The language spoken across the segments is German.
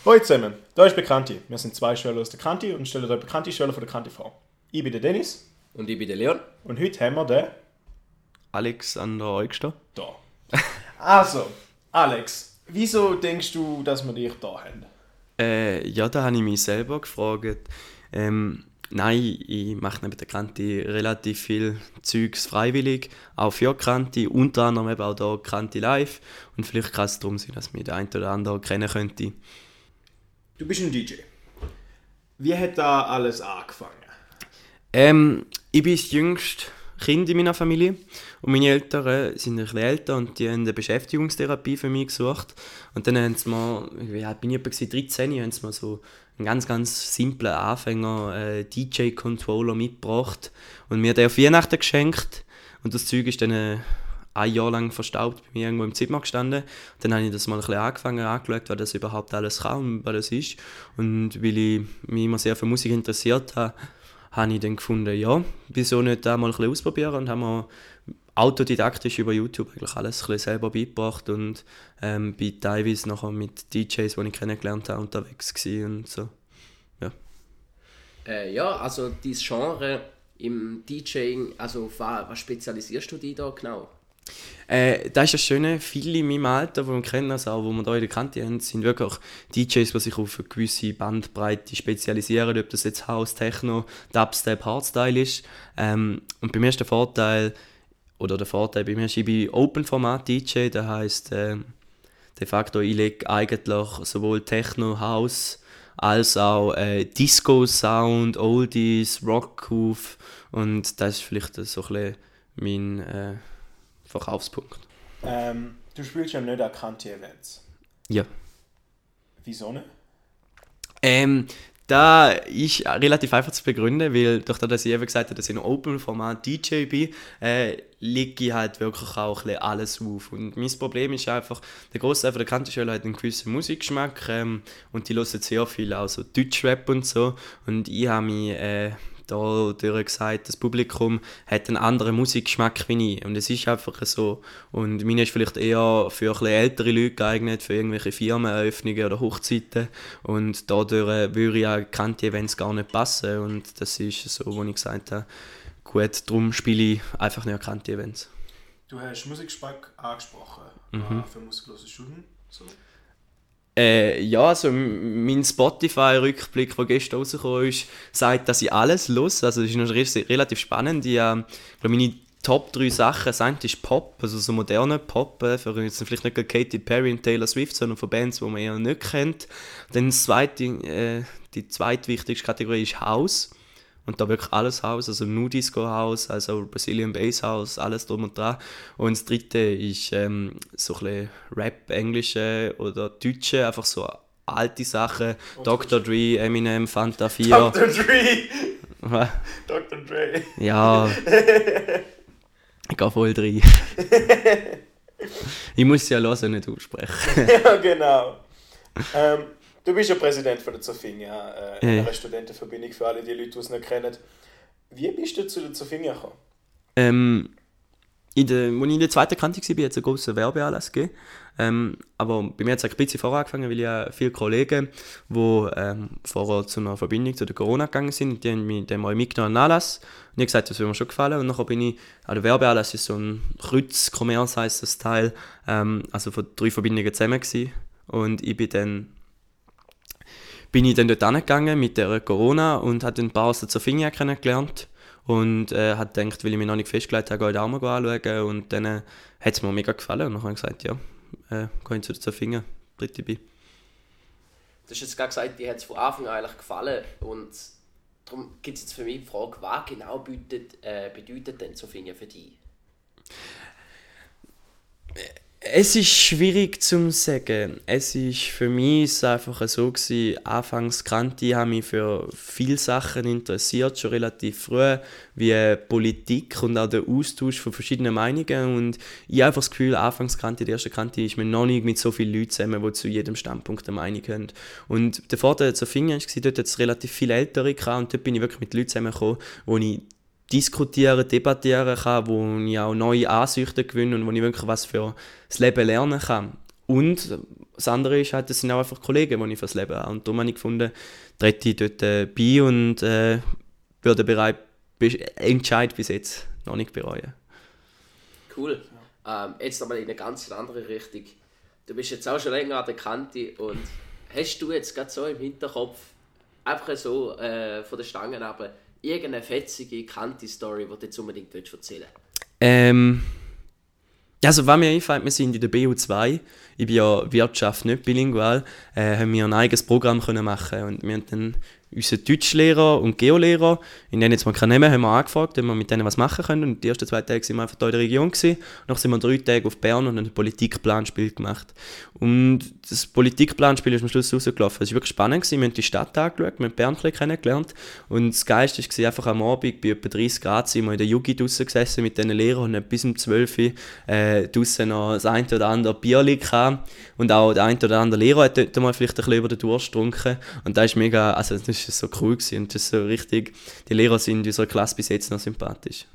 Hallo zusammen, da ist Bekannte. Wir sind zwei Schüler aus der Kante und stellen euch bekannte Schüler von der Kante vor. Ich bin der Dennis. Und ich bin der Leon. Und heute haben wir den... Alexander Eugster. Da. Also, Alex, wieso denkst du, dass wir dich da haben? Ja, da habe ich mich selber gefragt. Nein, ich mache neben der Kante relativ viel Zeugs freiwillig, auch für die Kante, unter anderem eben auch hier Kante Live. Und vielleicht kann es darum sein, dass mich der eine oder andere kennen könnte. Du bist ein DJ. Wie hat da alles angefangen? Ich bin das jüngste Kind in meiner Familie und meine Eltern sind ein bisschen älter und die haben eine Beschäftigungstherapie für mich gesucht. Und dann haben sie mir, wie alt bin ich etwa 13, haben sie mir so einen ganz, ganz simplen Anfänger DJ-Controller mitgebracht und mir den auf Weihnachten geschenkt. Und das Zeug ist dann ein Jahr lang verstaubt bei mir irgendwo im Zimmer gestanden. Dann habe ich das mal ein bisschen angeschaut, was das überhaupt alles kann und was das ist. Und weil ich mich immer sehr für Musik interessiert habe, habe ich dann gefunden, ja, wieso nicht da mal ein bisschen ausprobieren, und haben mir autodidaktisch über YouTube eigentlich alles ein bisschen selber beigebracht und bin teilweise nachher mit DJs, die ich kennengelernt habe, unterwegs gewesen und so. Ja. Ja, also dein Genre im DJing, also was spezialisierst du dich da genau? Das ist das Schöne, viele in meinem Alter, die wir kennen, also auch, die wir hier in der Kante haben, sind wirklich DJs, die sich auf eine gewisse Bandbreite spezialisieren, ob das jetzt House, Techno, Dubstep, Hardstyle ist. Und bei mir ist der Vorteil bei mir ist, ich bin Open-Format-DJ, das heisst, de facto, ich lege eigentlich sowohl Techno, House, als auch Disco-Sound, Oldies, Rock auf, und das ist vielleicht so ein bisschen mein Verkaufspunkt. Du spielst ja nicht an Kante-Events. Ja. Wieso nicht? Da ist relativ einfach zu begründen, weil durch das, dass ich eben gesagt habe, dass ich ein Open-Format-DJ bin, lege ich halt wirklich auch ein bisschen alles auf. Und mein Problem ist einfach, der Großteil der Kantenschüler hat einen gewissen Musikgeschmack und die hören sehr viel auch so Deutschrap und so. Und ich habe mich dadurch gesagt, das Publikum hat einen anderen Musikgeschmack wie ich. Und es ist einfach so. Und meine ist vielleicht eher für ein bisschen ältere Leute geeignet, für irgendwelche Firmeneröffnungen oder Hochzeiten. Und dadurch würde ja Kante-Events gar nicht passen. Und das ist so, wo ich gesagt habe, gut, darum spiele ich einfach nicht Kante-Events. Du hast Musikgeschmack angesprochen. Für musiklosen Stunden. So. Ja, also mein Spotify-Rückblick, der gestern rausgekommen ist, sagt, dass ich alles höre. Also das ist noch relativ spannend. Meine Top 3 Sachen sind ist Pop, also so moderner Pop, für jetzt vielleicht nicht Katy Perry und Taylor Swift, sondern von Bands, die man eher nicht kennt. Dann die zweitwichtigste Kategorie ist House. Und da wirklich alles House, also Nu Disco House, also Brazilian Bass House, alles drum und dran. Und das dritte ist so ein bisschen Rap, Englische oder Deutsche, einfach so alte Sachen. Dr. Dre, Eminem, Fanta 4. Dr. Dre! Was? Dr. Dre! Ja. Ich gehe voll rein. Ich muss ja hören, nicht aussprechen. Ja, genau. Du bist ja Präsident von der Zofingia, einer Studentenverbindung für alle die Leute, die es nicht kennen. Wie bist du zu der Zofingia gekommen? Als ich in der zweiten Kante war, hat es einen grossen Werbeanlass gegeben. Aber bei mir hat es ein bisschen vorher angefangen, weil ich viele Kollegen, die vorher zu einer Verbindung zu der Corona gegangen sind, die haben mich dann mal mitgenommen an den Anlass. Und ich habe gesagt, das würde mir schon gefallen. Und nachher bin ich, der Werbeanlass ist so ein Kreuz-Commerce, heisst das Teil, also von 3 Verbindungen zusammen gewesen. Und ich bin ich dann dort hingegangen mit der Corona und habe ein paar aus der Zofingia kennengelernt und habe gedacht, weil ich mich noch nicht festgelegt habe, gehe ich auch mal anschauen, und dann hat es mir mega gefallen und dann habe ich gesagt, ja, gehe ich zu der Zofingia, dritte bei. Du hast jetzt gerade gesagt, dir hat es von Anfang an eigentlich gefallen, und darum gibt es jetzt für mich die Frage, was genau bedeutet denn Zofingia für dich? Es ist schwierig zu sagen. Es ist für mich einfach so gewesen, anfangs Kante habe mich für viele Sachen interessiert, schon relativ früh, wie Politik und auch der Austausch von verschiedenen Meinungen. Und ich habe einfach das Gefühl, anfangs Kante, die erste Kante, ist man noch nicht mit so vielen Leuten zusammen, die zu jedem Standpunkt eine Meinung haben. Und der Vorteil zu Zofingia war, dort hat es relativ viele Ältere gehabt, und dort bin ich wirklich mit Leuten zusammengekommen, wo ich diskutieren, debattieren kann, wo ich auch neue Ansichten gewinne und wo ich wirklich was für das Leben lernen kann. Und das andere ist halt, das sind auch einfach Kollegen, die ich fürs Leben habe. Und darum habe ich gefunden, trete ich dort bei und würde bereit Entscheid bis jetzt noch nicht bereuen. Cool. Jetzt nochmal in eine ganz andere Richtung. Du bist jetzt auch schon länger an der Kante und hast du jetzt gerade so im Hinterkopf, einfach so von der Stange runter, irgendeine fetzige Kante-Story, die du jetzt unbedingt erzählen willst? Also was mir einfällt, wir sind in der BU2, ich bin ja Wirtschaft nicht bilingual, haben wir ein eigenes Programm können machen und wir haben dann unseren Deutschlehrer und Geolehrer, in denen jetzt mal keinen Namen, haben wir angefragt, ob wir mit denen was machen können. Und die ersten 2 Tage waren wir einfach hier in der Region gewesen. Dann sind wir 3 Tage auf Bern und haben ein Politikplanspiel gemacht. Und das Politikplanspiel ist am Schluss rausgelaufen. Es war wirklich spannend. Wir haben die Stadt angeschaut, wir haben Bern ein bisschen kennengelernt. Und das Geilste war einfach am Abend, bei etwa 30 Grad, sind wir in der Jugi draussen gesessen mit diesen Lehrern und haben bis um 12 Uhr draussen noch das eine oder andere Bierli gehabt. Und auch der eine oder andere Lehrer hat dort mal vielleicht ein bisschen über den Durst getrunken. Und das ist mega, also das ist so cool gewesen. Und das ist so richtig, die Lehrer sind in unserer Klasse bis jetzt noch sympathisch.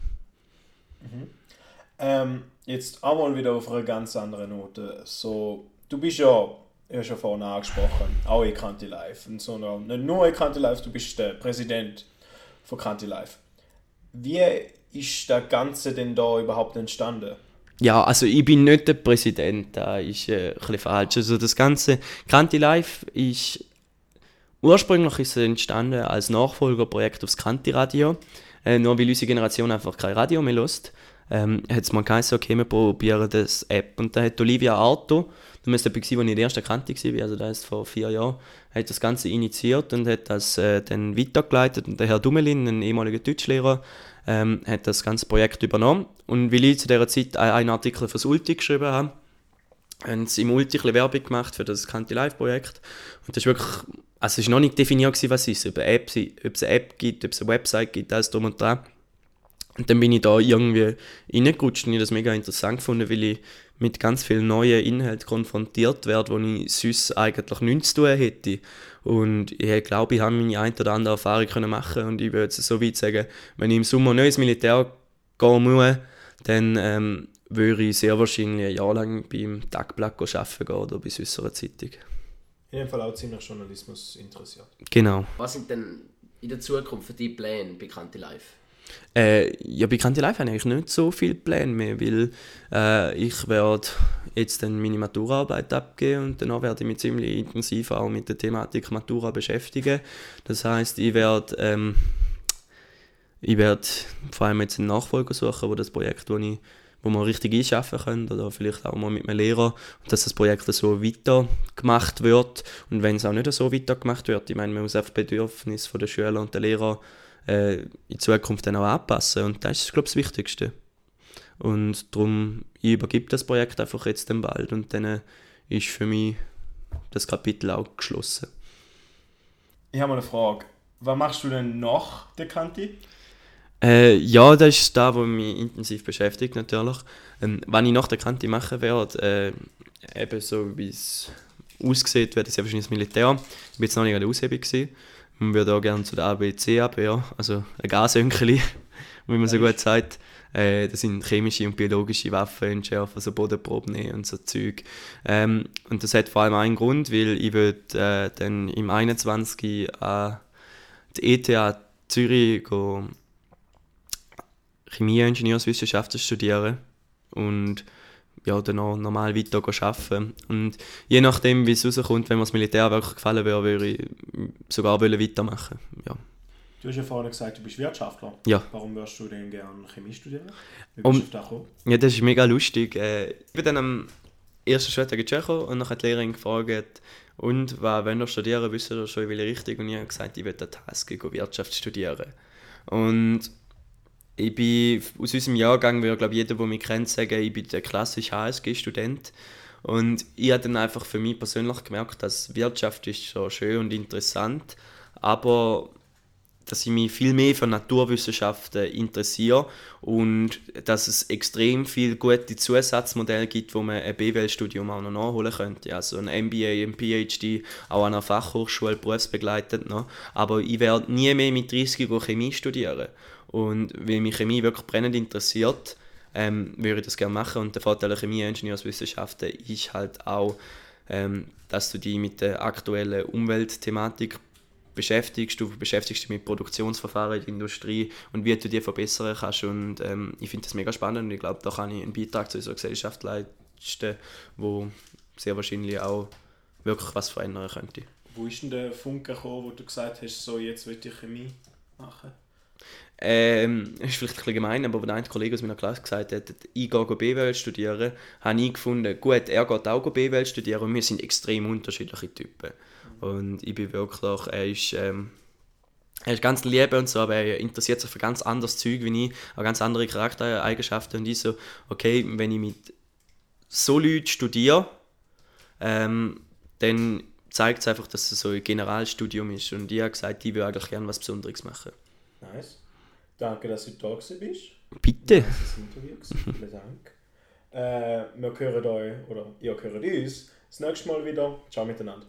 Jetzt auch mal wieder auf einer ganz anderen Note. So, du bist ja, ich habe schon vorhin angesprochen, auch in Kante Live. Und so, nicht nur in Kante Live, du bist der Präsident von Kante Live. Wie ist das Ganze denn da überhaupt entstanden? Ja, also ich bin nicht der Präsident, das ist ein bisschen falsch. Also das ganze Kante Live ist ursprünglich ist es entstanden als Nachfolgerprojekt aufs Kante Radio. Nur weil unsere Generation einfach kein Radio mehr hört, hat es mal geheißen, okay, wir probieren das App. Und da hat Olivia Arto, das müsste etwas sein, als ich in der ersten Kante war, also das ist vor 4 Jahren, hat das Ganze initiiert und hat das dann weitergeleitet. Und der Herr Dumelin, ein ehemaliger Deutschlehrer, hat das ganze Projekt übernommen. Und weil ich zu dieser Zeit einen Artikel für das Ulti geschrieben habe, haben sie im Ulti ein Werbung gemacht für das Kante Live-Projekt. Und das ist wirklich, also es war noch nicht definiert, was es ist, ob es eine App gibt, ob es eine Website gibt, alles drum und dran. Und dann bin ich da irgendwie reingerutscht und ich das mega interessant gefunden, weil ich mit ganz vielen neuen Inhalten konfrontiert werde, die ich sonst eigentlich nichts zu tun hätte. Und ich glaube, ich habe meine ein oder andere Erfahrung machen und ich würde es so weit sagen, wenn ich im Sommer nicht ins Militär gehen muss, dann würde ich sehr wahrscheinlich ein Jahr lang beim Tagblatt arbeiten gehen oder bei unserer Zeitung. In dem Fall auch ziemlich Journalismus interessiert. Genau. Was sind denn in der Zukunft für die Pläne bei Kante Live? Ja, bei Kante Live habe ich eigentlich nicht so viele Pläne mehr, weil ich werde jetzt dann meine Maturaarbeit abgeben und danach werde ich mich ziemlich intensiv auch mit der Thematik Matura beschäftigen. Das heisst, ich werde vor allem jetzt einen Nachfolger suchen, wo das Projekt, wo wir richtig einschaffen können oder vielleicht auch mal mit einem Lehrer, und dass das Projekt so weitergemacht wird. Und wenn es auch nicht so weitergemacht wird, ich meine, man muss auf die Bedürfnisse der Schüler und der Lehrer in Zukunft dann auch anpassen. Und das ist, glaube ich, das Wichtigste. Und darum, ich übergebe das Projekt einfach jetzt dann bald und dann ist für mich das Kapitel auch geschlossen. Ich habe mal eine Frage. Was machst du denn nach der Kante? Ja, das ist das, was mich intensiv beschäftigt natürlich. Wenn ich nach der Kante machen werde, eben so wie es aussieht, werde ich sehr wahrscheinlich das Militär. Ich war jetzt noch nicht an der Aushebung gewesen. Ich würde auch gerne zu der ABC-Abwehr, also ein Gasönkeli, wie man so gut sagt. Das sind chemische und biologische Waffen entschärfen, also Bodenproben nehmen und so Zeug. Und das hat vor allem einen Grund, weil ich will dann im 21. an die ETH Zürich gehen, Chemie-Ingenieurswissenschaften studieren und ja, dann auch normal weiter arbeiten. Und je nachdem, wie es rauskommt, wenn mir das Militär wirklich gefallen wäre, würde ich sogar weitermachen. Ja. Du hast ja vorhin gesagt, du bist Wirtschaftler. Ja. Warum würdest du denn gerne Chemie studieren? Wie bist du auf das gekommen? Ja, das ist mega lustig. Ich bin dann am ersten Schultag in Tschechien und dann hat die Lehrerin gefragt, und was wollt ihr studieren, wisst ihr schon in welche Richtung? Und ich habe gesagt, ich will an die HSG Wirtschaft studieren. Und ich bin aus unserem Jahrgang, würde glaube jeder, der mich kennt, sagen, ich bin der klassische HSG-Student. Und ich habe dann einfach für mich persönlich gemerkt, dass Wirtschaft ist so schön und interessant, aber dass ich mich viel mehr für Naturwissenschaften interessiere und dass es extrem viele gute Zusatzmodelle gibt, wo man ein BWL-Studium auch noch nachholen könnte. Also ein MBA, ein PhD, auch an einer Fachhochschule berufsbegleitend noch. Aber ich werde nie mehr mit 30 Chemie studieren. Und weil mich Chemie wirklich brennend interessiert, würde ich das gerne machen. Und der Vorteil der Chemie-Ingenieurswissenschaften ist halt auch, dass du dich mit der aktuellen Umweltthematik beschäftigst. Du beschäftigst dich mit Produktionsverfahren in der Industrie und wie du die verbessern kannst. Und ich finde das mega spannend und ich glaube, da kann ich einen Beitrag zu unserer Gesellschaft leisten, wo sehr wahrscheinlich auch wirklich was verändern könnte. Wo ist denn der Funke gekommen, wo du gesagt hast, so jetzt will ich Chemie machen? Ist vielleicht ein bisschen gemein, aber wenn ein Kollege aus meiner Klasse gesagt hat, ich gehe BWL studieren, habe ich gefunden, gut, er geht auch BWL studieren und wir sind extrem unterschiedliche Typen. Und ich bin wirklich, er ist ganz lieb und so, aber er interessiert sich für ganz anderes Zeug wie ich, auch ganz andere Charaktereigenschaften und ich so, okay, wenn ich mit so Leuten studiere, dann zeigt es einfach, dass es so ein Generalstudium ist und ich habe gesagt, ich würde eigentlich gerne was Besonderes machen. Nice. Danke, dass du da bist. Bitte. Das Interview. Vielen Dank. Wir hören euch, oder ihr hört uns, das nächste Mal wieder. Ciao miteinander.